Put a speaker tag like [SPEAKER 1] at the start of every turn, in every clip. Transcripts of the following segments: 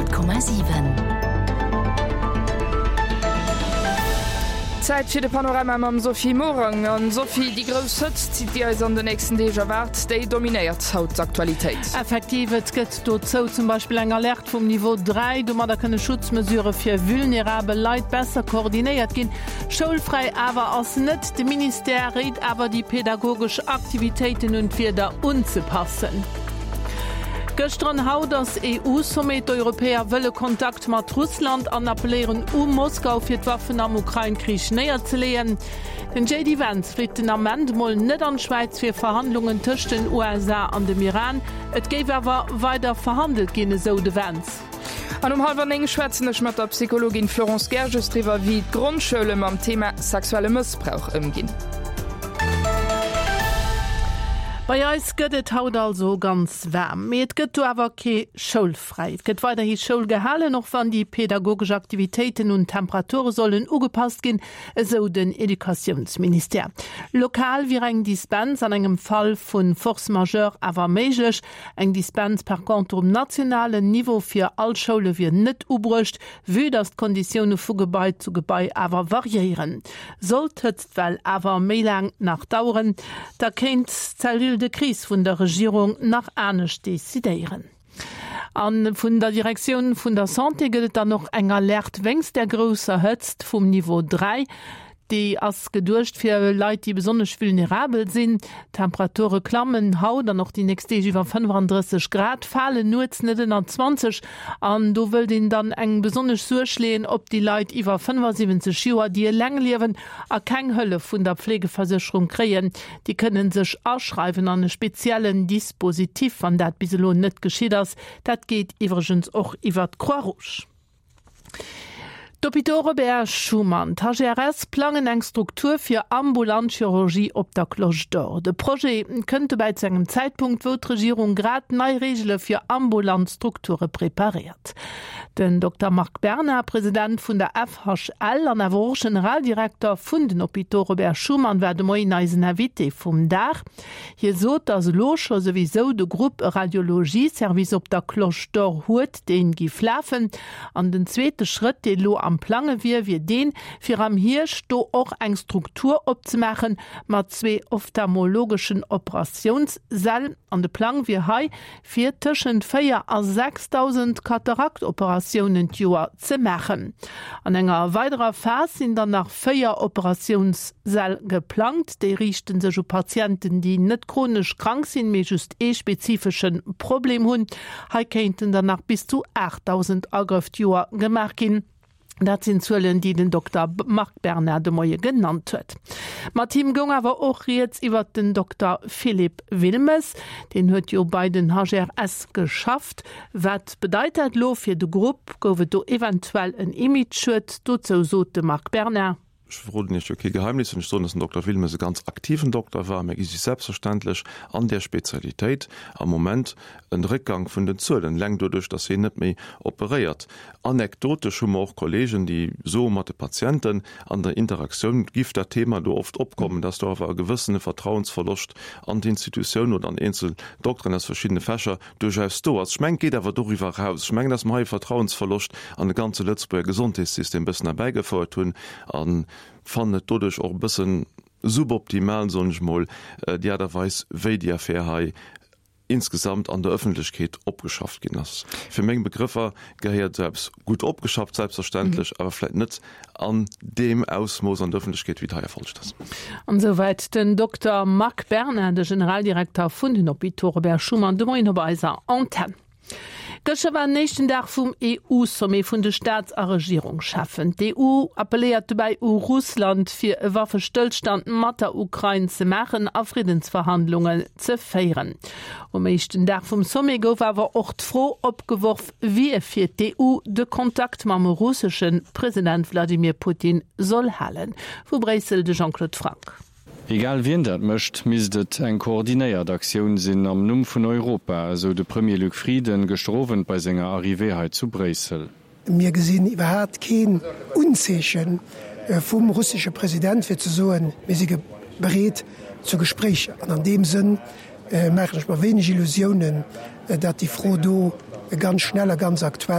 [SPEAKER 1] 100,7,7.
[SPEAKER 2] Zeit für de Panorama am Sophie Morang an Sophie die Groß zieht die an den nächsten Dejawart der dominiert Hautaktualität.
[SPEAKER 3] Effektiv gëtt dort zum Beispiel eng Alert vom Niveau 3, du man da könne Schutzmesure fir vulnerable Leiit besser koordiniert gin. Schulfrei aber ass net de Minister redet aber die pädagogisch Aktivitäten und fir da unzupassen. Gestern haut das EU-Summit Europäer wëlle Kontakt mat Russland an appellieren Moskau fir d'Waffen am Ukraine-Krieg näher zu lehen. Den J.D. Vance fliegt den Amendmoll net an Schweiz fir Verhandlungen tëcht den USA an dem Iran. Et géif awer weiter verhandelt gene so de Vance.
[SPEAKER 2] An halber eng schwätzennech mat der Psychologin Florence Gerges drwer wie Grundschule am Thema sexuelle Missbrauch ëmginn.
[SPEAKER 3] Bei uns geht es heute also ganz warm. Es geht aber keine schulfrei. Es geht weiterhin Schulgehalte, noch wenn die pädagogischen Aktivitäten und Temperaturen sollen angepasst gehen, so den Edukationsminister. Lokal wie ein Dispens an einem Fall von Force Majeure aber möglich. Ein Dispens per contre nationalen Niveau für alle Schulen wird nicht übrig, wie das die Konditionen von Gebäude zu Gebäude aber variieren. Sollte es weil aber mehr lang nachdauern, da kennt de Krise vun der Regierung nach Ernst dezidieren. An vun der Direktion vun der Santé gëtt dann noch eng Alert wéngst der grosser Hëtzt vum Niveau 3, die as gedurcht fir Leiit, die besonders vulnerabel sinn. Temperature klammen haut dann noch die nächste iwwer 35 Grad fallen nur net an 20 an du will den dann eng besonders surschleen, ob die Leiit iwwer 75 Joer die lang liewen a keng Hëlle vun der Pflegeversicherung kreen. Die können sech ausschreiben an e speziellen Dispositiv, an dat biselo net geschieht ass. Dat geht iwwergens och iwwer Croix-Rouge. D'Hôpital Robert Schumann, HGRS planen eng Struktur fir Ambulantchirurgie op der Cloche d'Or. De Projekt könnte bei engem Zeitpunkt, wo d'Regierung grad neue Regeln fir Ambulantstrukture präpariert. Den Dr. Marc Berner, Präsident vun der FHL an awer Generaldirektor vun den Hôpital Robert Schumann werde moin eisen Invité vum Dach. Hier sot as Locher sowieso de Gruppe Radiologie-Service op der Cloche d'Or huet, den giflafen. An den zweite Schritt, den lo am Plange wie den fir am Hirsch do och eng Struktur opzumachen mat 2 ophthalmologischen Operationssälen an de Plan wie hai fir tschen 4 a 6.000 Kataraktoperationen Joer ze machen. An enger weiterer Phase sind dann nach 4 Operationssäl geplant, die richten sech Patienten, die net chronisch krank sind, me just spezifischen Problem hun. Hai kenten danach bis zu 8.000 Agriff Joer gemacht gin. Dat sind Zöllen, die den Dr. Marc Berner de Moye genannt huet. Martin Gung aber auch jetzt iwwer den Dr. Philipp Wilmes, den huet jo bei den HGRS geschafft. Wat bedeutet lo fir de Gruppe, gowe du eventuell ein Image huet, dozo so de Marc Berner.
[SPEAKER 4] Ich verrate nicht okay Geheimnis und ich so, dass ein Dr. Wilmes ein ganz aktiven Doktor war, mir ist selbstverständlich an der Spezialität am Moment ein Rückgang von den Zöllen, lang dadurch, dass sie nicht mehr operiert. Anekdotisch haben auch Kollegen, die so mit den Patienten an der Interaktion gibt das Thema da oft abkommen, dass da aber ein gewisser Vertrauensverlust an die Institution oder an Einzeldoktoren aus verschiedenen Fächer durchaus da. Also ich meine, geht aber darüber raus. Ich meine, dass man Vertrauensverlust an das ganze Lützburger Gesundheitssystem ein bisschen herbeigefeuert tun, an fand dodech auch bisschen suboptimal sonmal derweis wéi die Affäre insgesamt an der Öffentlichkeit abgeschafft gin ass. Für Mengen Begriffe gehört selbst gut abgeschafft, selbstverständlich, aber vielleicht nicht an dem Ausmaß an der Öffentlichkeit, wie daher falsch ist.
[SPEAKER 3] Und soweit den Dr. Marc Berner, der Generaldirektor von den Hôpital Robert Schumann, de Moin bei unserer Antenne. Gësche war nächsten Tag vum EU-Summit vun de Staatsregierung schaffen. Die EU appelliert bei Russland fir e Waffenstillstand mat der Ukraine ze machen, a Friedensverhandlungen ze feieren. Nächsten Tag vum Summit gouf awer ocht froh opgeworfen, wie fir die EU de Kontakt mam russischen Präsident Wladimir Putin soll hallen. Vu Brüssel de Jean-Claude Frank.
[SPEAKER 5] Egal wien dat mëcht, misdet eng koordinéiert Aktiun sinn am Numm vun Europa, also de Premier Luc Frieden gestrowen bei senger Arrivéheit zu Brüssel.
[SPEAKER 6] Mir gesinn iwwerhart keen Unzeechen vum russische Präsident fir ze soen mesige bereet zu Gespräch. An dem Sinn mech ma wenig Illusionen, dat die Frau do ganz schneller, ganz aktuell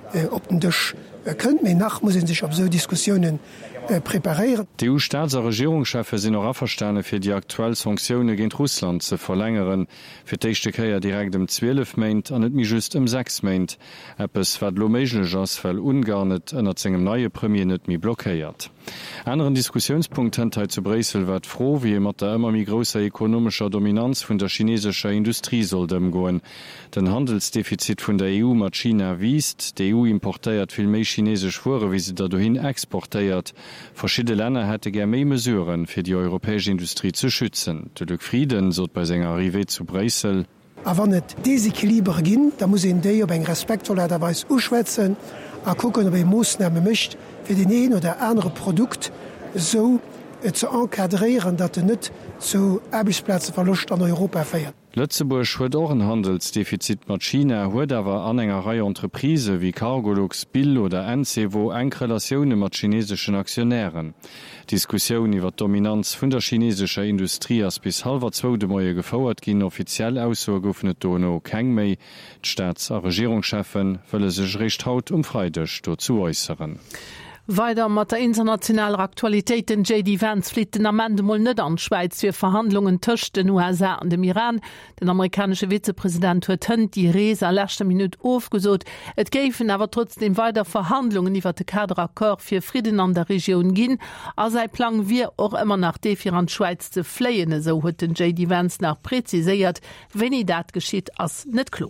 [SPEAKER 6] op den Dëch kënnt méi nach muss sich op so Diskussionen preparieren.
[SPEAKER 5] Die EU-Staats- und Regierungschefe sind noch Rafferstane für die aktuellen Sanktionen gegen Russland zu verlängern. Für die erste Kehr direkt 12 Meint und nicht mehr just 6 Meint. Etwas, was lo möglich ist, weil Ungarn nicht unter seinem neuen Premier nicht mehr blockiert. Anderen Diskussionspunkt heute zu Brüssel wird froh, wie mit der immer mehr großer ökonomischer Dominanz von der chinesischen Industrie soll dem gehen. Den Handelsdefizit von der EU mit China wiest, die EU importiert viel mehr chinesisch Ware, wie sie dahin exportiert. Verschiedene Länder hätten gerne mehr Mesuren für die europäische Industrie zu schützen. Der Frieden soll bei seiner Arrivée zu Brüssel.
[SPEAKER 6] Aber wenn nicht Desequilibre gehen, dann muss ich die auf eine respektvolle Weise ausschwätzen und gucken, ob ich Maßnahmen möchte, für den einen oder anderen Produkt so zu enkadrieren, dass er nicht zu Arbeitsplätzenverlust an Europa feiert.
[SPEAKER 5] Lützeburg huet auch ein Handelsdefizit mit China, huet aber an enger Reihe Entreprise wie Cargolux, Bill oder NCWO eng Relationen mit chinesischen Aktionären. Diskussion über die Dominanz von der chinesischen Industrie ist bis 1,5 Moie gefauert gin offiziell ausgeöffnet Dono keng méi. Die Staats- und Regierungschefen wollen sich recht haut Freitag dazu äußern.
[SPEAKER 3] Weiter mat der internationaler Aktualität den JD Vance fliet den Amendemol net an Schweiz fir Verhandlungen töcht den USA an dem Iran. Den amerikanische Vizepräsident huet die Reese lächte Minute aufgesot. Et géifen aber trotzdem weiter Verhandlungen iwwer de Kaderakcord fir Frieden an der Region ginn. A sei Plan wie auch immer nach defir an Schweiz ze fleien, so huet den JD Vance nach präziséiert, wenn i dat geschiet ass net klar.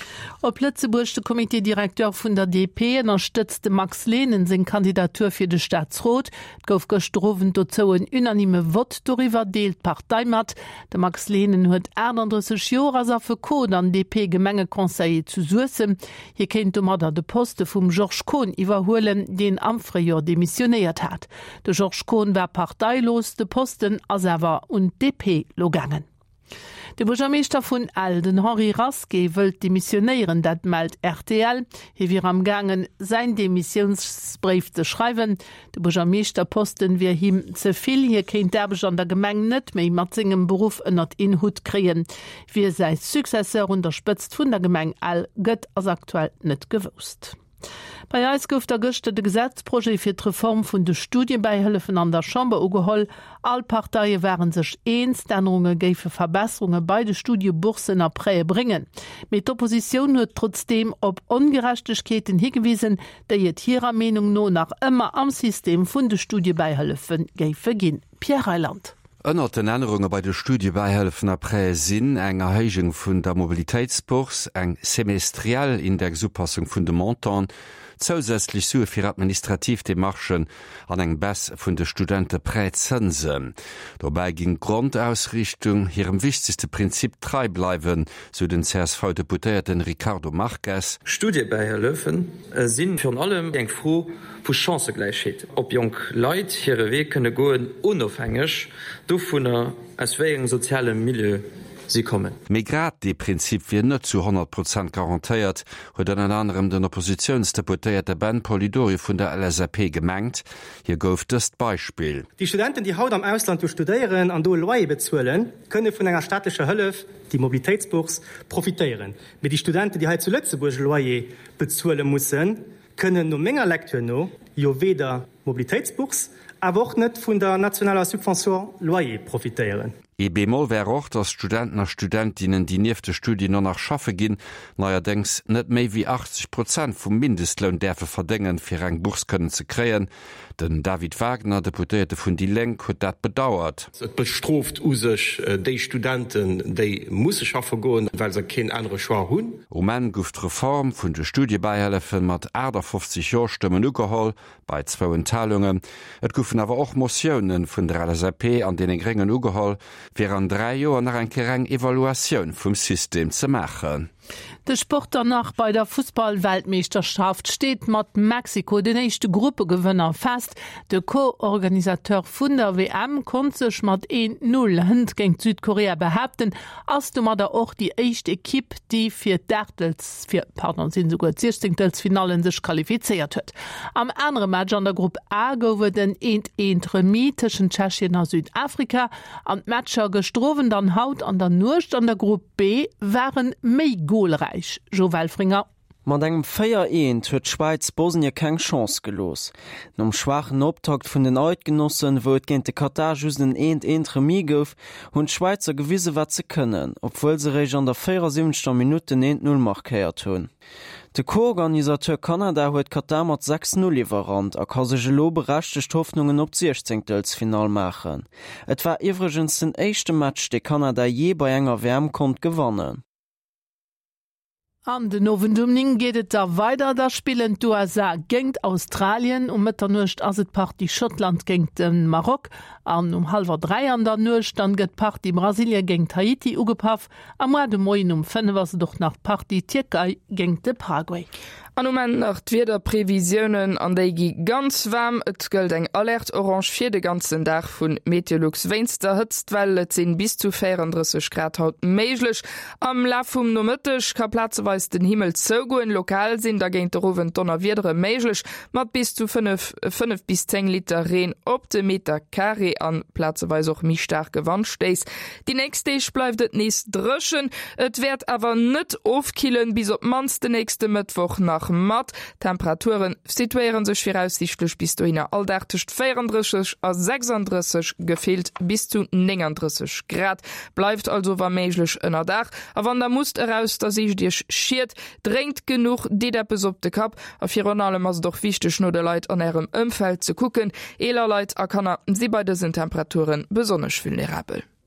[SPEAKER 3] Op Lützeburg der Komiteedirekteur vun der DP unterstützte Max Lehnen seg Kandidatur fir de Staatsrot. Gouf gestrowen dozo en unanime Wot darüber deelt Parteimat. De Max Lehnen huet 31 Jahre as er für Code an DP Gemengekonseiller zu sussen. Hier kennt du mat de Poste vum Georges Kohn iwwerholen, den am Frühjahr demissioniert hat. De Georges Kohn war parteilos, de Posten as er war und DP logangen. Der Bürgermeister von Alden, Henri Raske, wölt demissionieren, dat meldet RTL. Hier wir am Gangen, sein Demissionsbrief zu schreiben. Der Bürgermeisterposten wir ihm zu viel. Hier kennt der an der Gemeinde nicht mehr mit seinem Beruf in den Hut kriegen. Wie sein Successor unterstützt von der Gemeinde Al, gött als aktuell nicht gewusst. Bei Eis gouf der Gëchte de Gesetzprojekt fir d'Reform vun de Studienbeihëllefen an der Chambre ugeholl. All Parteiie waren sech eens, d'Änderungen géife Verbesserungen bei de Studiebursen apréie bringen. Mit d'Opposition huet trotzdem op Ungerechtigkeiten hingewiesen, déi et hierer Meinung no nach ëmmer am System vun de Studiebeihëllefen géife ginn. Pierre Heiland.
[SPEAKER 1] Ënner den Änderungen bei der Studiebeihëllefen apré sinn eng Erhéigung vun der Mobilitätsburs, eng semestriell in der Zupassung vun de Montan, zusätzlich Sue fir administrativ de Marschen an eng Bess vun de Studenten Präzense. Dabei ging Grundausrichtung hirem wichtigste Prinzip trei bleiwen, so den CSV-Deputierten Ricardo Marquez.
[SPEAKER 7] Studiebeihëllefen sinn fir allem eng froh vu Chancegleichheet. Op jong Leiit hire Wee kënne goen unofhängig, do vun as wéigen sozialem Milieu sie kommen.
[SPEAKER 1] Migrat die Prinzip wie net zu 100% garantiiert, huet an anderem den Oppositionsdeputierte Ben Polidori vun der LSAP gemengt. Hier gouf dëst Beispiel.
[SPEAKER 8] Die Studenten, die haut am Ausland studieren an do Loyer bezuelen, könne vun enger staatlicher Hëllef, die Mobilitätsburs, profitieren. Mit die Studenten, die halt zu Lützeburg Loyer bezuelen mussssen, können no méger Lektür no jo weder Mobilitätsburs, aber auch net vun der nationaler Subvention Loyer profitieren.
[SPEAKER 1] Bemol wär auch, dass Studenten und Studentinnen, die niefte Studien noch nach schaffe gin, neuerdings net méi wie 80% vom Mindestlohn derfe verdengen fir eng Burs können ze kreen. Den David Wagner, Deputierte vun die Lenk, huet dat bedauert.
[SPEAKER 9] Et bestroft usech déi Studenten, déi musse schaffe goen, weil se ken andere Schwar hunn.
[SPEAKER 1] En gouft Reform vun de Studiebeihëllefen mat Äder 50 Joerstimmen ugeholl bei 2 Entteilungen. Et goufen awer och Motionioen vun der LSAP an den geringen ugeholl, fir an 3 Joer nach en kereng Evaluatioun vum System ze machen.
[SPEAKER 3] De Sportler nach bei der Fußball-Weltmeisterschaft steht mat Mexiko den nächste Gruppegewinner fest. De Co-Organisateur vun der WM kon sech mat 1-0 hend gegen Südkorea behaupten, as du mat da auch die echte Equipe, die fir sind sogar 16. Finalen sich qualifiziert huet. Am anderen Match an der Gruppe A gowe den 1-1 Remis zwischen Tschechien und Südafrika. An Matscher gestroven dann haut an der Nurcht an der Gruppe B waren méi goalreich. Joël Fringer.
[SPEAKER 10] Man engem Féier huet Schweiz Bosnie keng Chance gelos. Nom schwachen Optakt vun den Eidgenossen wot géint de Katar just den Remis gouf hunn Schweizer gewisse wat ze kënnen, obwohl se reg an der 47. Minuten 0 markéiert hunn. De Co-Organisateur Kanada huet Katar mat 6-0 lieferant a ka sege lo berechtchte Hoffnungen op 16. Final machen. Et war iwregens den échte Match de Kanada je bei enger Wärmkont gewannen.
[SPEAKER 3] An den Novendumning gehtt da weiter, da spielen USA géint Australien mit der Nucht as et Party Schottland géint den Marok, an 2:30 an der Nucht dann gëtt Party Brasilie géint Haiti ugepaf, am de Moin 5 was doch nach Party Türkei géint de Paraguay.
[SPEAKER 2] An moment nach d'Weder Prävisionen an déi gi ganz warm, et gëlt eng Alert orange fir de ganzen Dach vun Meteorlux Weinster Hëtztwelle 10 bis zu 34 Grad haut méiglech. Am Lafum no Mëttech ka Plazeweis den Himmel zo goen lokal sinn, da géint der Rowen Donner wiedere méiglech, mat bis zu 5 bis 10 Liter Reen op de Meter Carré an Plazeweis och mi stark gewandt steis. Die nächste Deeg bleifft et nees drëschen, et werd awer net ofkillen bis op mans de nächste Mittwoch nach mat. Temperaturen situieren sech voraussichtlich bis du hinner alldacht 34 a 36 gefehlt bis zu 39 Grad. Bleibt also war méiglech ënner Dach, a wann der muss heraus, dass ich Dich schiert, drängt genug die der besopte Kap, a Fi allem as doch wichtig no de Leiit an ihrem Umfeld zu gucken. Eler Leiit a kann sie bei diesen Temperaturen besonders vulnerabel.